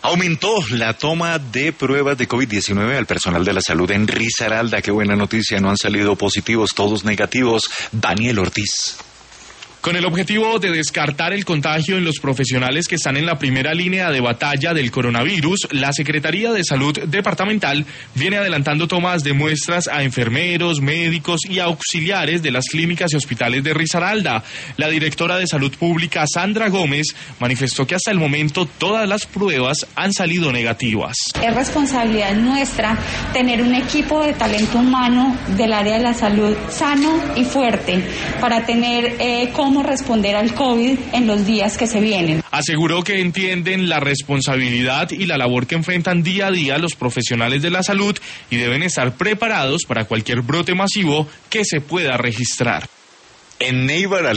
Aumentó la toma de pruebas de COVID-19 al personal de la salud en Risaralda. Qué buena noticia, no han salido positivos, todos negativos. Daniel Ortiz. Con el objetivo de descartar el contagio en los profesionales que están en la primera línea de batalla del coronavirus, la Secretaría de Salud Departamental viene adelantando tomas de muestras a enfermeros, médicos y auxiliares de las clínicas y hospitales de Risaralda. La directora de Salud Pública, Sandra Gómez, manifestó que hasta el momento todas las pruebas han salido negativas. Es responsabilidad nuestra tener un equipo de talento humano del área de la salud sano y fuerte para tener cómo responder al COVID en los días que se vienen. Aseguró que entienden la responsabilidad y la labor que enfrentan día a día los profesionales de la salud y deben estar preparados para cualquier brote masivo que se pueda registrar. En Neiva,